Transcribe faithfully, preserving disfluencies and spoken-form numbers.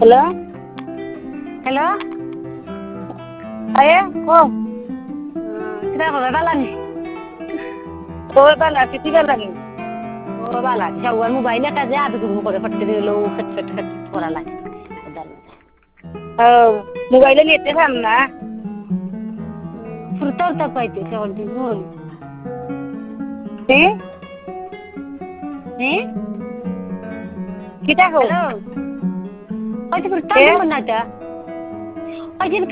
hello hello अये हो किती बाला नाही हो बाला किती वेळ लागेल हो बाला शव्वार मोबाईल का जे आता तुम को फटके लो खटखट खटखट पोराला हो मोबाईल येते थांब ना फुरत पाहिजे शेवटी बोल ते हे किती हो हॅलो ते म्हणता